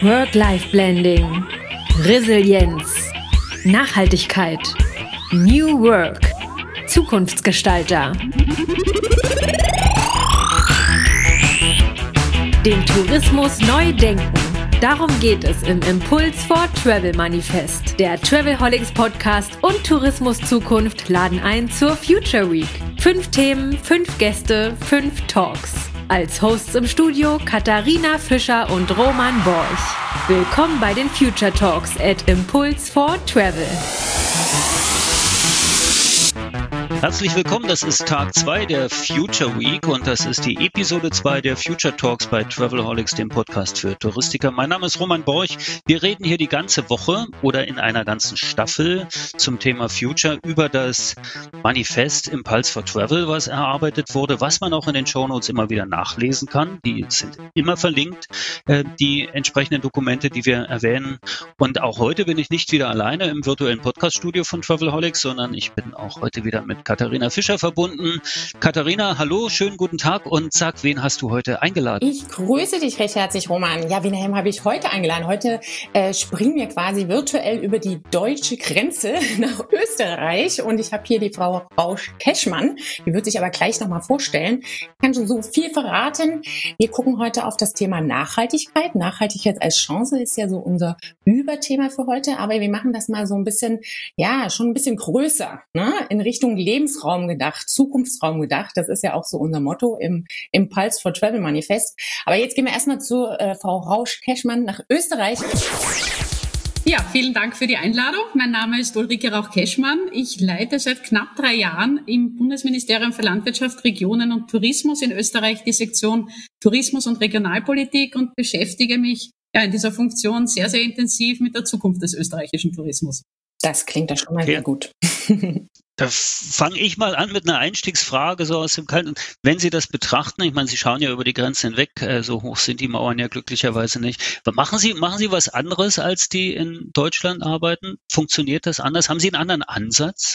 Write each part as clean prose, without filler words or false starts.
Work-Life-Blending, Resilienz, Nachhaltigkeit, New Work, Zukunftsgestalter. Den Tourismus neu denken. Darum geht es im Impuls for Travel Manifest. Der Travelholics Podcast und Tourismus Zukunft laden ein zur Future Week. 5 Themen, 5 Gäste, 5 Talks. Als Hosts im Studio Katharina Fischer und Roman Borch. Willkommen bei den Future Talks at Impuls for Travel. Herzlich willkommen, das ist Tag 2 der Future Week und das ist die Episode 2 der Future Talks bei Travelholics, dem Podcast für Touristiker. Mein Name ist Roman Borch. Wir reden hier die ganze Woche oder in einer ganzen Staffel zum Thema Future über das Manifest Impulse for Travel, was erarbeitet wurde, was man auch in den Shownotes immer wieder nachlesen kann. Die sind immer verlinkt, die entsprechenden Dokumente, die wir erwähnen. Und auch heute bin ich nicht wieder alleine im virtuellen Podcaststudio von Travelholics, sondern ich bin auch heute wieder mit Katharina Fischer verbunden. Katharina, hallo, schönen guten Tag und sag, wen hast du heute eingeladen? Ich grüße dich recht herzlich, Roman. Ja, wen habe ich heute eingeladen? Heute springen wir quasi virtuell über die deutsche Grenze nach Österreich und ich habe hier die Frau Rausch-Keschmann. Die wird sich aber gleich nochmal vorstellen. Ich kann schon so viel verraten. Wir gucken heute auf das Thema Nachhaltigkeit. Nachhaltigkeit als Chance ist ja so unser Überthema für heute, aber wir machen das mal so ein bisschen, ja, schon ein bisschen größer, ne? In Richtung Lebensraum gedacht, Zukunftsraum gedacht. Das ist ja auch so unser Motto im Impulse for Travel Manifest. Aber jetzt gehen wir erstmal zu Frau Rausch-Keschmann nach Österreich. Ja, vielen Dank für die Einladung. Mein Name ist Ulrike Rauch-Keschmann. Ich leite seit knapp 3 Jahren im Bundesministerium für Landwirtschaft, Regionen und Tourismus in Österreich die Sektion Tourismus und Regionalpolitik und beschäftige mich in dieser Funktion sehr, sehr intensiv mit der Zukunft des österreichischen Tourismus. Das klingt ja schon mal sehr gut. Da fange ich mal an mit einer Einstiegsfrage so aus dem Kalten. Wenn Sie das betrachten, ich meine, Sie schauen ja über die Grenze hinweg, so hoch sind die Mauern ja glücklicherweise nicht. Machen Sie was anderes, als die in Deutschland arbeiten? Funktioniert das anders? Haben Sie einen anderen Ansatz?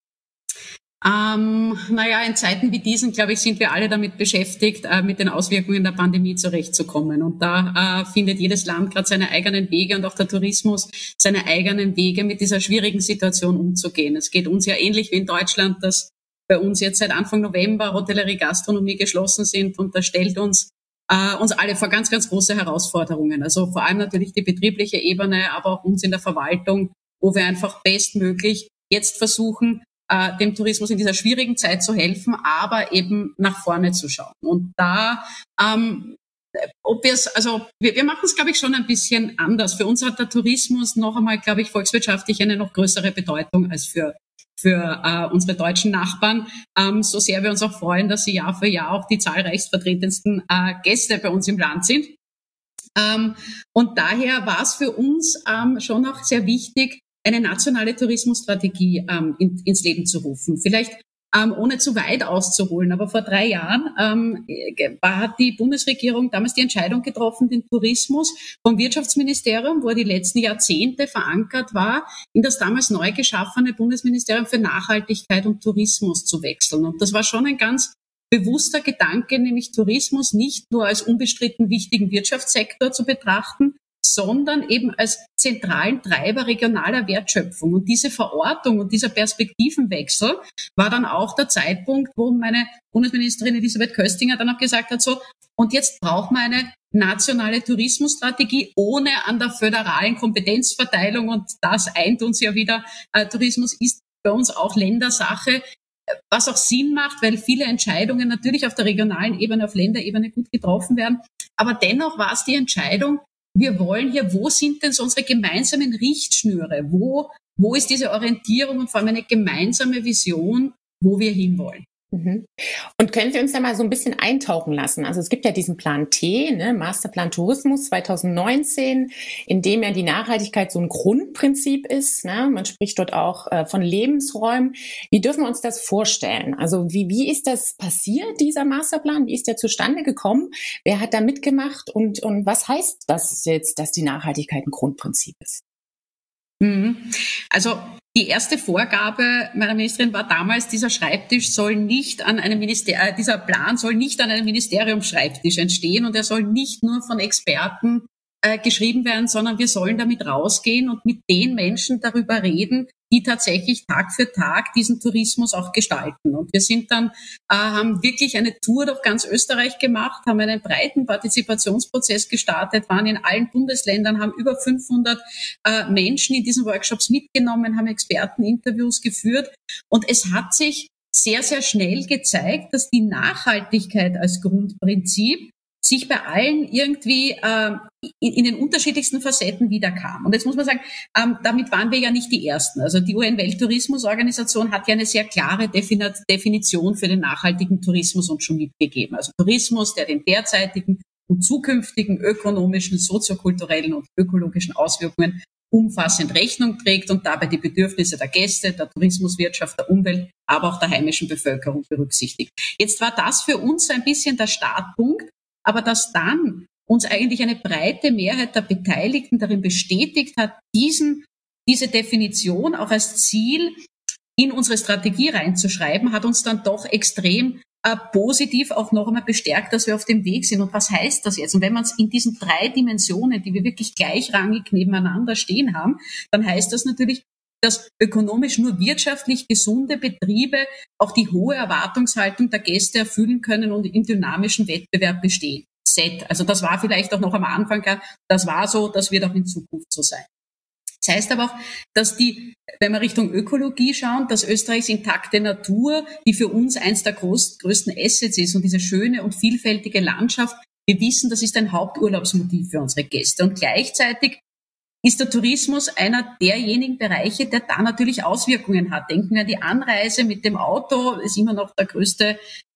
In Zeiten wie diesen, glaube ich, sind wir alle damit beschäftigt, mit den Auswirkungen der Pandemie zurechtzukommen. Und da findet jedes Land gerade seine eigenen Wege und auch der Tourismus seine eigenen Wege, mit dieser schwierigen Situation umzugehen. Es geht uns ja ähnlich wie in Deutschland, dass bei uns jetzt seit Anfang November Hotellerie, Gastronomie geschlossen sind und das stellt uns alle vor ganz, ganz große Herausforderungen. Also vor allem natürlich die betriebliche Ebene, aber auch uns in der Verwaltung, wo wir einfach bestmöglich jetzt versuchen, dem Tourismus in dieser schwierigen Zeit zu helfen, aber eben nach vorne zu schauen. Und da, wir machen es, glaube ich, schon ein bisschen anders. Für uns hat der Tourismus noch einmal, glaube ich, volkswirtschaftlich eine noch größere Bedeutung als für unsere deutschen Nachbarn, so sehr wir uns auch freuen, dass sie Jahr für Jahr auch die zahlreichst vertretendsten Gäste bei uns im Land sind. Und daher war es für uns schon auch sehr wichtig, eine nationale Tourismusstrategie ins Leben zu rufen. Vielleicht ohne zu weit auszuholen, aber vor 3 Jahren hat die Bundesregierung damals die Entscheidung getroffen, den Tourismus vom Wirtschaftsministerium, wo er die letzten Jahrzehnte verankert war, in das damals neu geschaffene Bundesministerium für Nachhaltigkeit und Tourismus zu wechseln. Und das war schon ein ganz bewusster Gedanke, nämlich Tourismus nicht nur als unbestritten wichtigen Wirtschaftssektor zu betrachten, sondern eben als zentralen Treiber regionaler Wertschöpfung. Und diese Verortung und dieser Perspektivenwechsel war dann auch der Zeitpunkt, wo meine Bundesministerin Elisabeth Köstinger dann auch gesagt hat, so, und jetzt braucht man eine nationale Tourismusstrategie ohne an der föderalen Kompetenzverteilung, und das eint uns ja wieder, Tourismus ist bei uns auch Ländersache, was auch Sinn macht, weil viele Entscheidungen natürlich auf der regionalen Ebene, auf Länderebene gut getroffen werden. Aber dennoch war es die Entscheidung, wir wollen hier, wo sind denn so unsere gemeinsamen Richtschnüre? Wo ist diese Orientierung und vor allem eine gemeinsame Vision, wo wir hinwollen? Mhm. Und können Sie uns da mal so ein bisschen eintauchen lassen? Also es gibt ja diesen Plan T, ne, Masterplan Tourismus 2019, in dem ja die Nachhaltigkeit so ein Grundprinzip ist. Ne? Man spricht dort auch von Lebensräumen. Wie dürfen wir uns das vorstellen? Also wie ist das passiert, dieser Masterplan? Wie ist der zustande gekommen? Wer hat da mitgemacht? Und was heißt das jetzt, dass die Nachhaltigkeit ein Grundprinzip ist? Also die erste Vorgabe meiner Ministerin war damals, dieser Schreibtisch soll nicht an einem dieser Plan soll nicht an einem Ministeriumsschreibtisch entstehen und er soll nicht nur von Experten geschrieben werden, sondern wir sollen damit rausgehen und mit den Menschen darüber reden, die tatsächlich Tag für Tag diesen Tourismus auch gestalten. Und wir sind dann, haben wirklich eine Tour durch ganz Österreich gemacht, haben einen breiten Partizipationsprozess gestartet, waren in allen Bundesländern, haben über 500 Menschen in diesen Workshops mitgenommen, haben Experteninterviews geführt. Und es hat sich sehr, sehr schnell gezeigt, dass die Nachhaltigkeit als Grundprinzip sich bei allen irgendwie in den unterschiedlichsten Facetten wiederkam. Und jetzt muss man sagen, damit waren wir ja nicht die Ersten. Also die UN-Welttourismusorganisation hat ja eine sehr klare Definition für den nachhaltigen Tourismus uns schon mitgegeben. Also Tourismus, der den derzeitigen und zukünftigen ökonomischen, soziokulturellen und ökologischen Auswirkungen umfassend Rechnung trägt und dabei die Bedürfnisse der Gäste, der Tourismuswirtschaft, der Umwelt, aber auch der heimischen Bevölkerung berücksichtigt. Jetzt war das für uns so ein bisschen der Startpunkt, aber dass dann uns eigentlich eine breite Mehrheit der Beteiligten darin bestätigt hat, diese Definition auch als Ziel in unsere Strategie reinzuschreiben, hat uns dann doch extrem positiv auch noch einmal bestärkt, dass wir auf dem Weg sind. Und was heißt das jetzt? Und wenn man es in diesen 3 Dimensionen, die wir wirklich gleichrangig nebeneinander stehen haben, dann heißt das natürlich, dass ökonomisch nur wirtschaftlich gesunde Betriebe auch die hohe Erwartungshaltung der Gäste erfüllen können und im dynamischen Wettbewerb bestehen. Also das war vielleicht auch noch am Anfang klar, das war so, das wird auch in Zukunft so sein. Das heißt aber auch, dass wenn wir Richtung Ökologie schauen, dass Österreichs intakte Natur, die für uns eins der größten Assets ist und diese schöne und vielfältige Landschaft, wir wissen, das ist ein Haupturlaubsmotiv für unsere Gäste. Und gleichzeitig ist der Tourismus einer derjenigen Bereiche, der da natürlich Auswirkungen hat. Denken wir an die Anreise mit dem Auto, ist immer noch der größte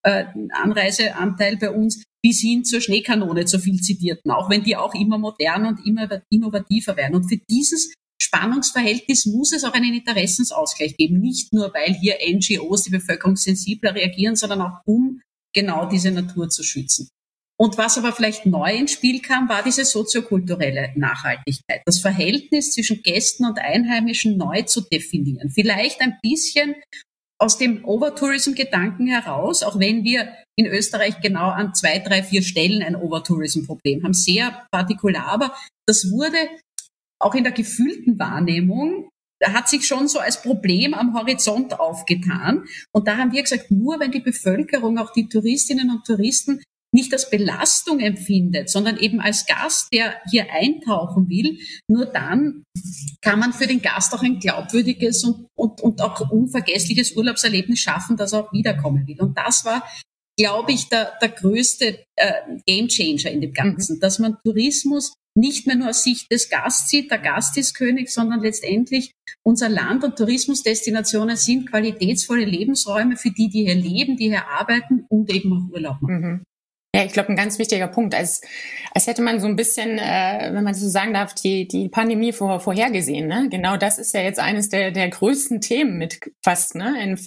Anreiseanteil bei uns, bis hin zur Schneekanone, zur viel zitierten, auch wenn die auch immer modern und immer innovativer werden. Und für dieses Spannungsverhältnis muss es auch einen Interessensausgleich geben. Nicht nur, weil hier NGOs, die Bevölkerung sensibler reagieren, sondern auch, um genau diese Natur zu schützen. Und was aber vielleicht neu ins Spiel kam, war diese soziokulturelle Nachhaltigkeit. Das Verhältnis zwischen Gästen und Einheimischen neu zu definieren. Vielleicht ein bisschen aus dem Overtourism-Gedanken heraus, auch wenn wir in Österreich genau an 2, 3, 4 Stellen ein Overtourism-Problem haben. Sehr partikular, aber das wurde auch in der gefühlten Wahrnehmung, da hat sich schon so als Problem am Horizont aufgetan. Und da haben wir gesagt, nur wenn die Bevölkerung, auch die Touristinnen und Touristen, nicht als Belastung empfindet, sondern eben als Gast, der hier eintauchen will, nur dann kann man für den Gast auch ein glaubwürdiges und auch unvergessliches Urlaubserlebnis schaffen, das er auch wiederkommen will. Und das war, glaube ich, der größte Gamechanger in dem Ganzen, dass man Tourismus nicht mehr nur aus Sicht des Gasts sieht, der Gast ist König, sondern letztendlich unser Land und Tourismusdestinationen sind qualitätsvolle Lebensräume für die hier leben, die hier arbeiten und eben auch Urlaub machen. Ja, ich glaube, ein ganz wichtiger Punkt, als hätte man so ein bisschen, wenn man so sagen darf, die Pandemie vorhergesehen. Ne? Genau das ist ja jetzt eines der größten Themen mit fast, ne, in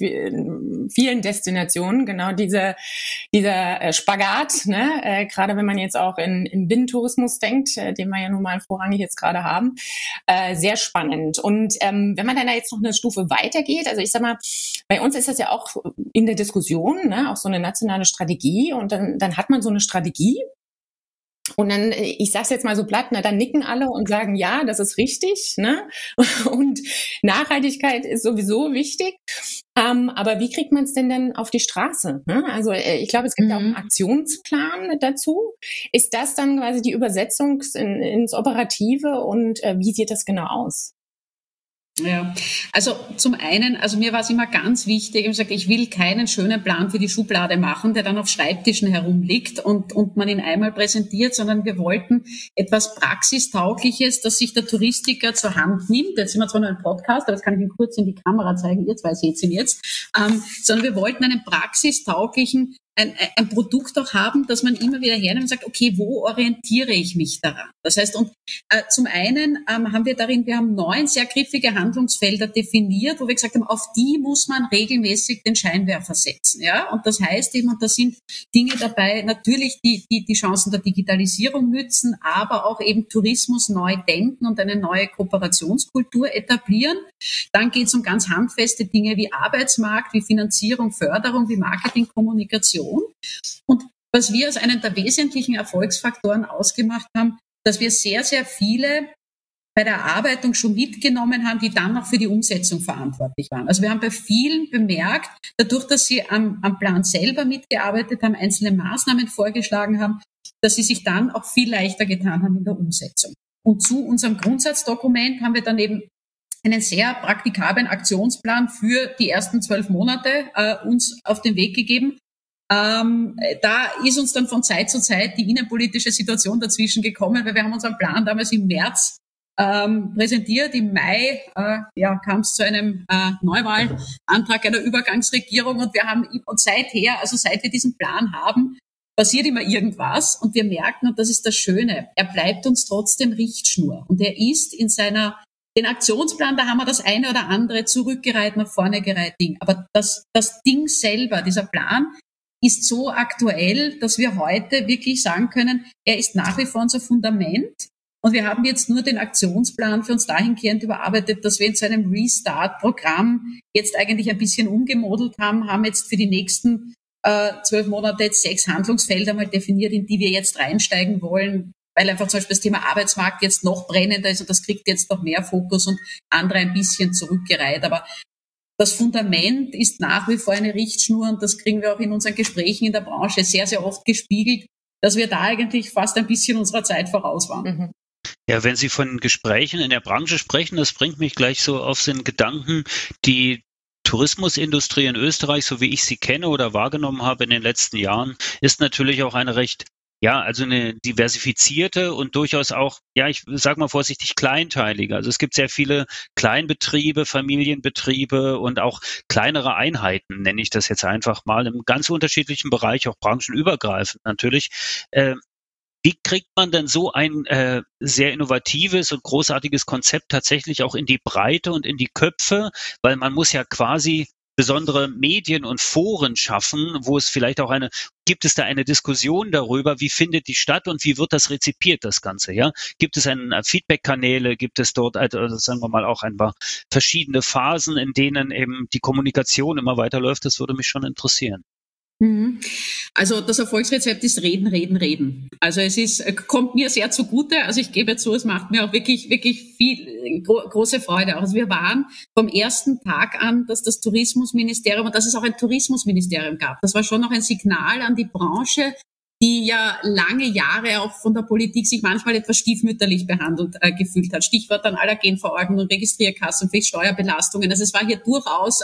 vielen Destinationen. Genau dieser Spagat, ne, gerade wenn man jetzt auch in Binnentourismus denkt, den wir ja nun mal vorrangig jetzt gerade haben, sehr spannend. Und wenn man dann da jetzt noch eine Stufe weitergeht, also ich sag mal, bei uns ist das ja auch in der Diskussion, ne, auch so eine nationale Strategie und dann hat man so eine Strategie und dann, ich sag's jetzt mal so platt, dann nicken alle und sagen, ja, das ist richtig, ne? Und Nachhaltigkeit ist sowieso wichtig. Aber wie kriegt man es denn auf die Straße? Ne? Also ich glaube, es gibt auch einen Aktionsplan dazu. Ist das dann quasi die Übersetzung ins Operative und wie sieht das genau aus? Ja, also zum einen, also mir war es immer ganz wichtig, ich habe gesagt, ich will keinen schönen Plan für die Schublade machen, der dann auf Schreibtischen herumliegt und man ihn einmal präsentiert, sondern wir wollten etwas Praxistaugliches, das sich der Touristiker zur Hand nimmt. Jetzt sind wir zwar noch ein Podcast, aber das kann ich Ihnen kurz in die Kamera zeigen, ihr zwei seht ihn jetzt, sondern wir wollten einen praxistauglichen ein Produkt auch haben, dass man immer wieder hernimmt und sagt, okay, wo orientiere ich mich daran? Das heißt, und zum einen haben wir 9 sehr griffige Handlungsfelder definiert, wo wir gesagt haben, auf die muss man regelmäßig den Scheinwerfer setzen. Ja? Und das heißt eben, und da sind Dinge dabei, natürlich die Chancen der Digitalisierung nützen, aber auch eben Tourismus neu denken und eine neue Kooperationskultur etablieren. Dann geht es um ganz handfeste Dinge wie Arbeitsmarkt, wie Finanzierung, Förderung, wie Marketing, Kommunikation. Und was wir als einen der wesentlichen Erfolgsfaktoren ausgemacht haben, dass wir sehr, sehr viele bei der Erarbeitung schon mitgenommen haben, die dann noch für die Umsetzung verantwortlich waren. Also wir haben bei vielen bemerkt, dadurch, dass sie am Plan selber mitgearbeitet haben, einzelne Maßnahmen vorgeschlagen haben, dass sie sich dann auch viel leichter getan haben in der Umsetzung. Und zu unserem Grundsatzdokument haben wir dann eben einen sehr praktikablen Aktionsplan für die ersten 12 Monate uns auf den Weg gegeben. Da ist uns dann von Zeit zu Zeit die innenpolitische Situation dazwischen gekommen, weil wir haben unseren Plan damals im März präsentiert. Im Mai kam es zu einem Neuwahlantrag einer Übergangsregierung und wir haben und seither, also seit wir diesen Plan haben, passiert immer irgendwas und wir merken, und das ist das Schöne, er bleibt uns trotzdem Richtschnur und er ist in den Aktionsplan, da haben wir das eine oder andere zurückgereiht, nach vorne gereiht Ding, aber das Ding selber, dieser Plan, ist so aktuell, dass wir heute wirklich sagen können, er ist nach wie vor unser Fundament. Und wir haben jetzt nur den Aktionsplan für uns dahingehend überarbeitet, dass wir in so einem Restart-Programm jetzt eigentlich ein bisschen umgemodelt haben jetzt für die nächsten 12 Monate jetzt 6 Handlungsfelder mal definiert, in die wir jetzt reinsteigen wollen, weil einfach zum Beispiel das Thema Arbeitsmarkt jetzt noch brennender ist und das kriegt jetzt noch mehr Fokus und andere ein bisschen zurückgereiht. Aber das Fundament ist nach wie vor eine Richtschnur und das kriegen wir auch in unseren Gesprächen in der Branche sehr, sehr oft gespiegelt, dass wir da eigentlich fast ein bisschen unserer Zeit voraus waren. Mhm. Ja, wenn Sie von Gesprächen in der Branche sprechen, das bringt mich gleich so auf den Gedanken, die Tourismusindustrie in Österreich, so wie ich sie kenne oder wahrgenommen habe in den letzten Jahren, ist natürlich auch eine eine diversifizierte und durchaus auch, ich sage mal vorsichtig, kleinteilige. Also es gibt sehr viele Kleinbetriebe, Familienbetriebe und auch kleinere Einheiten, nenne ich das jetzt einfach mal, im ganz unterschiedlichen Bereich, auch branchenübergreifend natürlich. Wie kriegt man denn so ein sehr innovatives und großartiges Konzept tatsächlich auch in die Breite und in die Köpfe? Weil man muss ja quasi besondere Medien und Foren schaffen, wo es vielleicht auch gibt es da eine Diskussion darüber, wie findet die statt und wie wird das rezipiert, das Ganze, ja? Gibt es Feedback-Kanäle, gibt es dort, sagen wir mal, auch ein paar verschiedene Phasen, in denen eben die Kommunikation immer weiterläuft? Das würde mich schon interessieren. Also das Erfolgsrezept ist reden, reden, reden. Also kommt mir sehr zugute. Also ich gebe zu, es macht mir auch wirklich, wirklich viel große Freude. Also wir waren vom ersten Tag an, dass das Tourismusministerium und dass es auch ein Tourismusministerium gab. Das war schon noch ein Signal an die Branche, die ja lange Jahre auch von der Politik sich manchmal etwas stiefmütterlich behandelt gefühlt hat. Stichwort dann Allergenverordnung und Registrierkassen, Steuerbelastungen. Also es war hier durchaus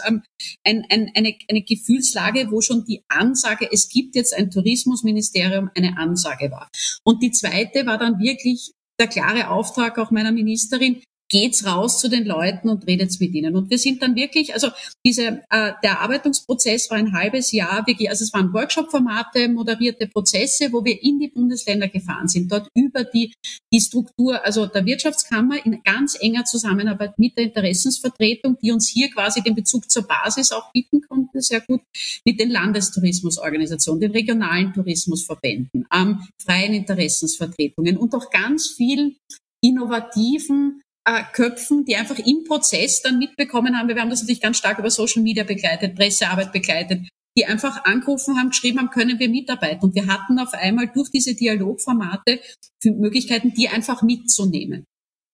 eine Gefühlslage, wo schon die Ansage, es gibt jetzt ein Tourismusministerium, eine Ansage war. Und die zweite war dann wirklich der klare Auftrag auch meiner Ministerin, geht's raus zu den Leuten und redet's mit ihnen. Und wir sind dann wirklich, also der Erarbeitungsprozess war ein halbes Jahr, wirklich, also es waren Workshop-Formate, moderierte Prozesse, wo wir in die Bundesländer gefahren sind, dort über die Struktur, also der Wirtschaftskammer in ganz enger Zusammenarbeit mit der Interessensvertretung, die uns hier quasi den Bezug zur Basis auch bieten konnte, sehr gut, mit den Landestourismusorganisationen, den regionalen Tourismusverbänden, freien Interessensvertretungen und auch ganz vielen innovativen Köpfen, die einfach im Prozess dann mitbekommen haben, wir haben das natürlich ganz stark über Social Media begleitet, Pressearbeit begleitet, die einfach angerufen haben, geschrieben haben, können wir mitarbeiten. Und wir hatten auf einmal durch diese Dialogformate Möglichkeiten, die einfach mitzunehmen.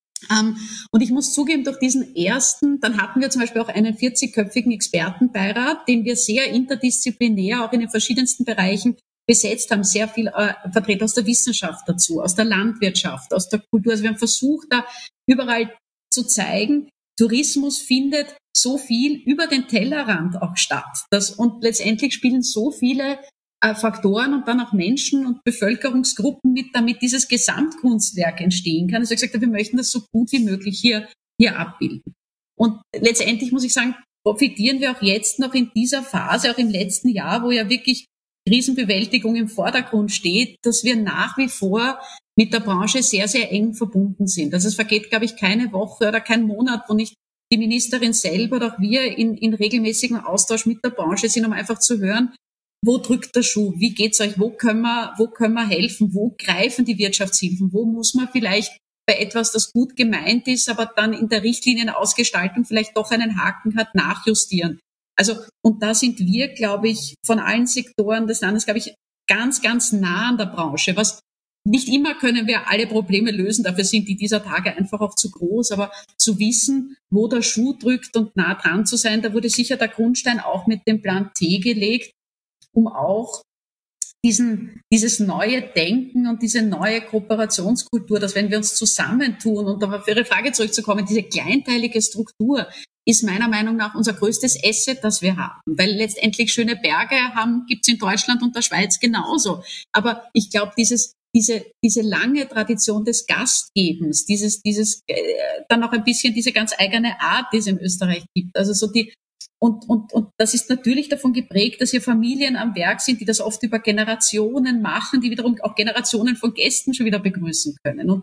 Und ich muss zugeben, durch diesen dann hatten wir zum Beispiel auch einen 40-köpfigen Expertenbeirat, den wir sehr interdisziplinär auch in den verschiedensten Bereichen besetzt haben, sehr viel Vertreter aus der Wissenschaft dazu, aus der Landwirtschaft, aus der Kultur. Also wir haben versucht, da überall zu zeigen, Tourismus findet so viel über den Tellerrand auch statt. Und letztendlich spielen so viele Faktoren und dann auch Menschen und Bevölkerungsgruppen mit, damit dieses Gesamtkunstwerk entstehen kann. Also ich gesagt habe, wir möchten das so gut wie möglich hier abbilden. Und letztendlich muss ich sagen, profitieren wir auch jetzt noch in dieser Phase, auch im letzten Jahr, wo ja wirklich Krisenbewältigung im Vordergrund steht, dass wir nach wie vor mit der Branche sehr, sehr eng verbunden sind. Also es vergeht, glaube ich, keine Woche oder kein Monat, wo nicht die Ministerin selber oder auch wir in regelmäßigem Austausch mit der Branche sind, um einfach zu hören, wo drückt der Schuh, wie geht's euch, wo können wir helfen, wo greifen die Wirtschaftshilfen, wo muss man vielleicht bei etwas, das gut gemeint ist, aber dann in der Richtlinienausgestaltung vielleicht doch einen Haken hat, nachjustieren. Also, und da sind wir, glaube ich, von allen Sektoren des Landes, glaube ich, ganz, ganz nah an der Branche. Was nicht immer können wir alle Probleme lösen, dafür sind die dieser Tage einfach auch zu groß, aber zu wissen, wo der Schuh drückt und nah dran zu sein, da wurde sicher der Grundstein auch mit dem Plan T gelegt, um auch dieses neue Denken und diese neue Kooperationskultur, dass wenn wir uns zusammentun, und auf Ihre Frage zurückzukommen, diese kleinteilige Struktur ist meiner Meinung nach unser größtes Asset, das wir haben. Weil letztendlich schöne Berge gibt's in Deutschland und der Schweiz genauso. Aber ich glaube, diese lange Tradition des Gastgebens, dann auch ein bisschen diese ganz eigene Art, die es in Österreich gibt. Also so und das ist natürlich davon geprägt, dass hier Familien am Werk sind, die das oft über Generationen machen, die wiederum auch Generationen von Gästen schon wieder begrüßen können. Und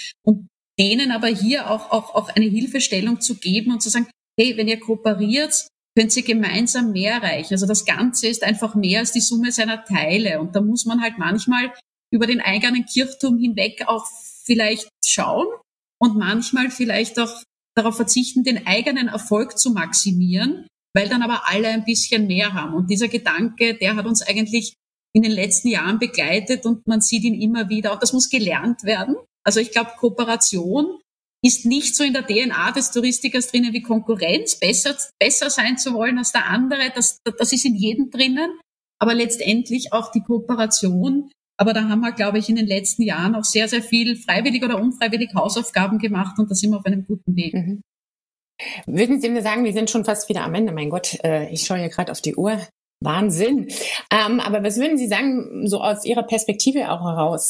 denen aber hier auch eine Hilfestellung zu geben und zu sagen, hey, wenn ihr kooperiert, könnt ihr gemeinsam mehr erreichen. Also das Ganze ist einfach mehr als die Summe seiner Teile. Und da muss man halt manchmal über den eigenen Kirchturm hinweg auch vielleicht schauen und manchmal vielleicht auch darauf verzichten, den eigenen Erfolg zu maximieren, weil dann aber alle ein bisschen mehr haben. Und dieser Gedanke, der hat uns eigentlich in den letzten Jahren begleitet und man sieht ihn immer wieder. Und das muss gelernt werden. Also ich glaube, Kooperation ist nicht so in der DNA des Touristikers drinnen wie Konkurrenz, besser sein zu wollen als der andere. Das ist in jedem drinnen. Aber letztendlich auch die Kooperation. Aber da haben wir, glaube ich, in den letzten Jahren auch sehr, sehr viel freiwillig oder unfreiwillig Hausaufgaben gemacht und da sind wir auf einem guten Weg. Mhm. Würden Sie mir sagen, wir sind schon fast wieder am Ende, mein Gott, ich schaue hier gerade auf die Uhr. Wahnsinn. Aber was würden Sie sagen, so aus Ihrer Perspektive auch heraus,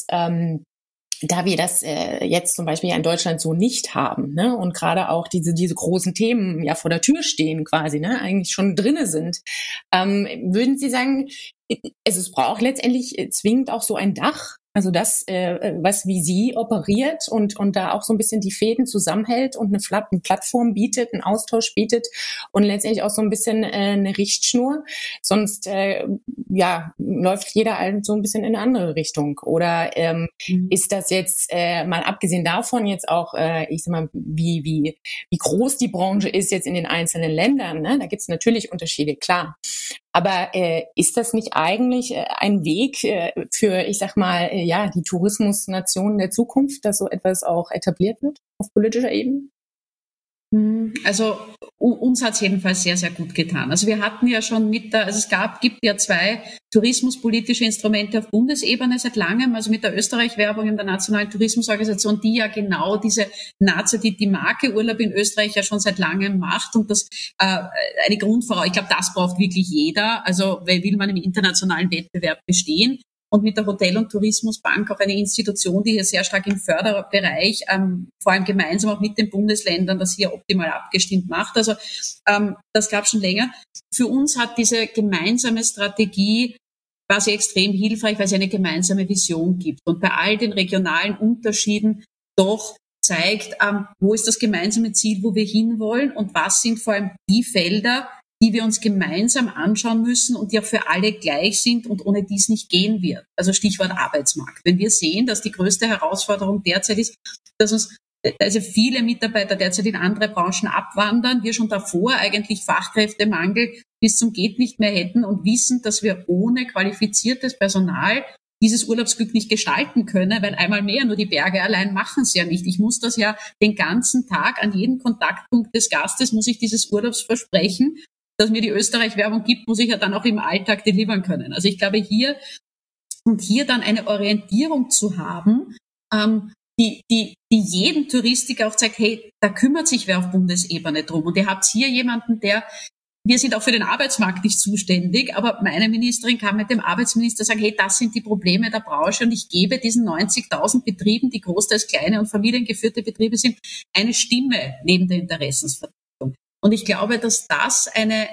da wir das jetzt zum Beispiel in Deutschland so nicht haben, ne, und gerade auch diese großen Themen ja vor der Tür stehen quasi, ne, eigentlich schon drinne sind, würden Sie sagen, es braucht letztendlich zwingend auch so ein Dach, also das, was wie Sie operiert und da auch so ein bisschen die Fäden zusammenhält und eine Plattform bietet, einen Austausch bietet und letztendlich auch so ein bisschen eine Richtschnur. Sonst läuft jeder halt so ein bisschen in eine andere Richtung. Oder ist das jetzt, mal abgesehen davon jetzt auch, ich sag mal, wie groß die Branche ist jetzt in den einzelnen Ländern, ne? Da gibt's natürlich Unterschiede, klar. Aber ist das nicht eigentlich ein Weg für, ich sag mal, die Tourismusnationen der Zukunft, dass so etwas auch etabliert wird auf politischer Ebene? Also uns hat es jedenfalls sehr, sehr gut getan. Also wir hatten ja schon gibt ja 2 tourismuspolitische Instrumente auf Bundesebene seit langem, also mit der Österreich-Werbung in der Nationalen Tourismusorganisation, die ja genau die Marke Urlaub in Österreich ja schon seit langem macht und das eine Grundvoraussetzung, ich glaube, das braucht wirklich jeder, also will man im internationalen Wettbewerb bestehen. Und mit der Hotel- und Tourismusbank auch eine Institution, die hier sehr stark im Förderbereich, vor allem gemeinsam auch mit den Bundesländern, das hier optimal abgestimmt macht. Also das gab es schon länger. Für uns hat diese gemeinsame Strategie war sie extrem hilfreich, weil sie eine gemeinsame Vision gibt und bei all den regionalen Unterschieden doch zeigt, wo ist das gemeinsame Ziel, wo wir hinwollen und was sind vor allem die Felder, die wir uns gemeinsam anschauen müssen und die auch für alle gleich sind und ohne dies nicht gehen wird. Also Stichwort Arbeitsmarkt. Wenn wir sehen, dass die größte Herausforderung derzeit ist, dass uns also viele Mitarbeiter derzeit in andere Branchen abwandern, wir schon davor eigentlich Fachkräftemangel bis zum geht nicht mehr hätten und wissen, dass wir ohne qualifiziertes Personal dieses Urlaubsglück nicht gestalten können, weil einmal mehr, nur die Berge allein machen es ja nicht. Ich muss das ja den ganzen Tag an jedem Kontaktpunkt des Gastes, muss ich dieses Urlaubsversprechen, dass mir die Österreich-Werbung gibt, muss ich ja dann auch im Alltag delivern können. Also ich glaube, hier dann eine Orientierung zu haben, die jedem Touristiker auch zeigt, hey, da kümmert sich wer auf Bundesebene drum. Und ihr habt hier jemanden, wir sind auch für den Arbeitsmarkt nicht zuständig, aber meine Ministerin kann mit dem Arbeitsminister sagen, hey, das sind die Probleme der Branche und ich gebe diesen 90.000 Betrieben, die großteils kleine und familiengeführte Betriebe sind, eine Stimme neben der Interessensvertretung. Und ich glaube, dass das eine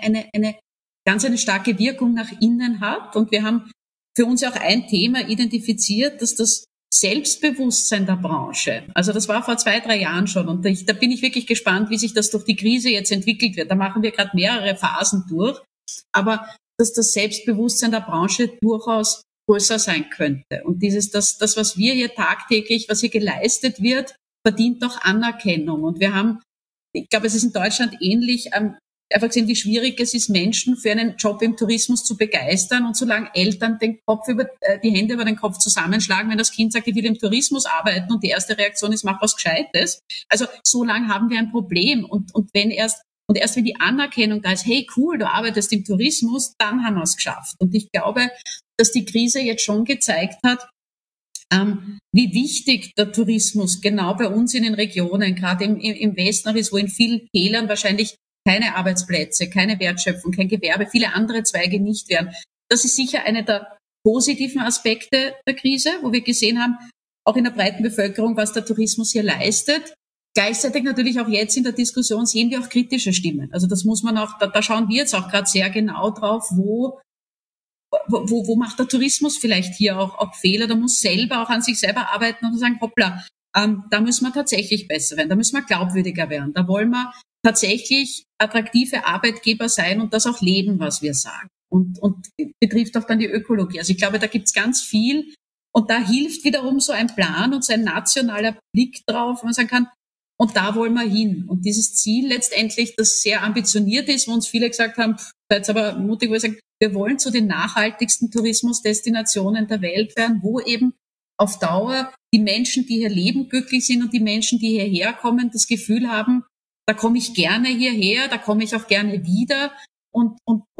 starke Wirkung nach innen hat. Und wir haben für uns auch ein Thema identifiziert, dass das Selbstbewusstsein der Branche, also das war vor 2-3 Jahren schon und da bin ich wirklich gespannt, wie sich das durch die Krise jetzt entwickelt wird. Da machen wir gerade mehrere Phasen durch, aber dass das Selbstbewusstsein der Branche durchaus größer sein könnte. Und das, was wir hier tagtäglich, was hier geleistet wird, verdient auch Anerkennung. Und wir haben, ich glaube, es ist in Deutschland ähnlich, einfach gesehen, wie schwierig es ist, Menschen für einen Job im Tourismus zu begeistern. Und solange Eltern die Hände über den Kopf zusammenschlagen, wenn das Kind sagt, ich will im Tourismus arbeiten und die erste Reaktion ist, mach was Gescheites. Also so lange haben wir ein Problem. Und erst wenn die Anerkennung da ist, hey cool, du arbeitest im Tourismus, dann haben wir es geschafft. Und ich glaube, dass die Krise jetzt schon gezeigt hat, wie wichtig der Tourismus genau bei uns in den Regionen, gerade im Westen ist, wo in vielen Tälern wahrscheinlich keine Arbeitsplätze, keine Wertschöpfung, kein Gewerbe, viele andere Zweige nicht wären. Das ist sicher einer der positiven Aspekte der Krise, wo wir gesehen haben, auch in der breiten Bevölkerung, was der Tourismus hier leistet. Gleichzeitig natürlich auch jetzt in der Diskussion sehen wir auch kritische Stimmen. Also das muss man auch, da schauen wir jetzt auch gerade sehr genau drauf, wo macht der Tourismus vielleicht hier auch Fehler, da muss selber auch an sich selber arbeiten und sagen, hoppla, da müssen wir tatsächlich besser werden, da müssen wir glaubwürdiger werden, da wollen wir tatsächlich attraktive Arbeitgeber sein und das auch leben, was wir sagen. Und betrifft auch dann die Ökologie. Also ich glaube, da gibt's ganz viel und da hilft wiederum so ein Plan und so ein nationaler Blick drauf, wo man sagen kann, und da wollen wir hin. Und dieses Ziel letztendlich, das sehr ambitioniert ist, wo uns viele gesagt haben, seid aber mutig, wo ich sage, wir wollen zu den nachhaltigsten Tourismusdestinationen der Welt werden, wo eben auf Dauer die Menschen, die hier leben, glücklich sind und die Menschen, die hierher kommen, das Gefühl haben, da komme ich gerne hierher, da komme ich auch gerne wieder und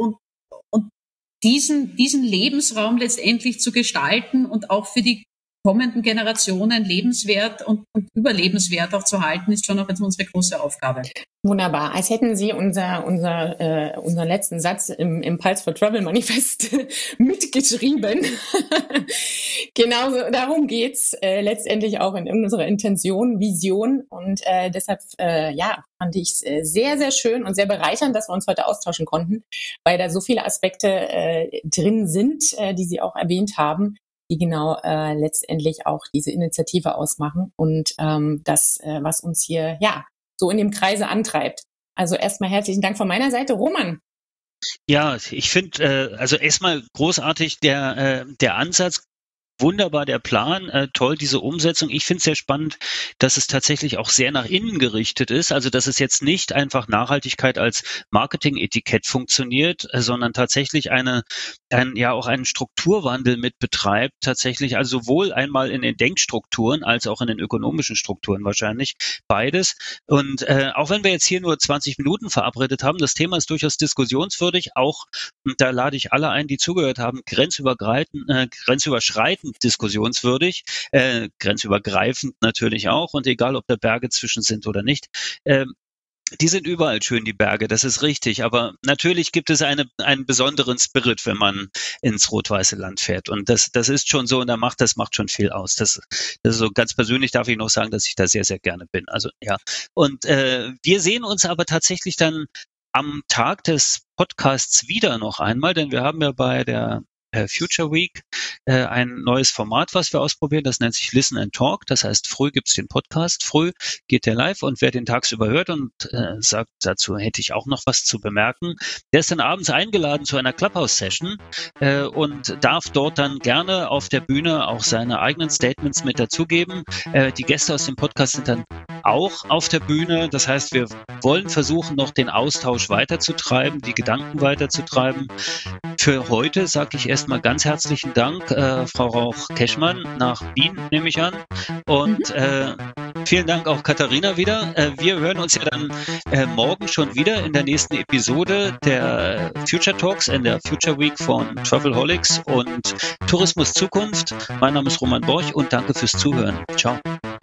diesen Lebensraum letztendlich zu gestalten und auch für die kommenden Generationen lebenswert und überlebenswert auch zu halten, ist schon auch jetzt unsere große Aufgabe. Wunderbar. Als hätten Sie unseren letzten Satz im Pulse for Travel Manifest mitgeschrieben. Genau darum geht's letztendlich auch in unserer Intention, Vision. Und deshalb fand ich es sehr, sehr schön und sehr bereichernd, dass wir uns heute austauschen konnten, weil da so viele Aspekte drin sind, die Sie auch erwähnt haben, die genau letztendlich auch diese Initiative ausmachen und das, was uns hier so in dem Kreise antreibt. Also erstmal herzlichen Dank von meiner Seite, Roman. Ja, ich finde, also erstmal großartig der Ansatz. Wunderbar der Plan, toll diese Umsetzung. Ich finde es sehr spannend, dass es tatsächlich auch sehr nach innen gerichtet ist. Also dass es jetzt nicht einfach Nachhaltigkeit als Marketing-Etikett funktioniert, sondern tatsächlich einen Strukturwandel mit betreibt. Tatsächlich also sowohl einmal in den Denkstrukturen als auch in den ökonomischen Strukturen wahrscheinlich. Beides. Und auch wenn wir jetzt hier nur 20 Minuten verabredet haben, das Thema ist durchaus diskussionswürdig. Auch, und da lade ich alle ein, die zugehört haben, grenzüberschreitend diskussionswürdig, grenzübergreifend natürlich auch und egal, ob da Berge zwischen sind oder nicht. Die sind überall schön, die Berge, das ist richtig, aber natürlich gibt es einen besonderen Spirit, wenn man ins rot-weiße Land fährt und das ist schon so und das macht schon viel aus. Das ist so ganz persönlich, darf ich noch sagen, dass ich da sehr, sehr gerne bin. Also ja, und wir sehen uns aber tatsächlich dann am Tag des Podcasts wieder noch einmal, denn wir haben ja bei der Future Week ein neues Format, was wir ausprobieren. Das nennt sich Listen and Talk. Das heißt, früh gibt's den Podcast, früh geht der live und wer den tagsüber hört und sagt, dazu hätte ich auch noch was zu bemerken, der ist dann abends eingeladen zu einer Clubhouse-Session und darf dort dann gerne auf der Bühne auch seine eigenen Statements mit dazugeben. Die Gäste aus dem Podcast sind dann auch auf der Bühne. Das heißt, wir wollen versuchen, noch den Austausch weiterzutreiben, die Gedanken weiterzutreiben. Für heute sage ich erstmal ganz herzlichen Dank, Frau Rauch-Keschmann nach Wien, nehme ich an. Und vielen Dank auch Katharina wieder. Wir hören uns ja dann morgen schon wieder in der nächsten Episode der Future Talks in der Future Week von Travelholics und Tourismus Zukunft. Mein Name ist Roman Borch und danke fürs Zuhören. Ciao.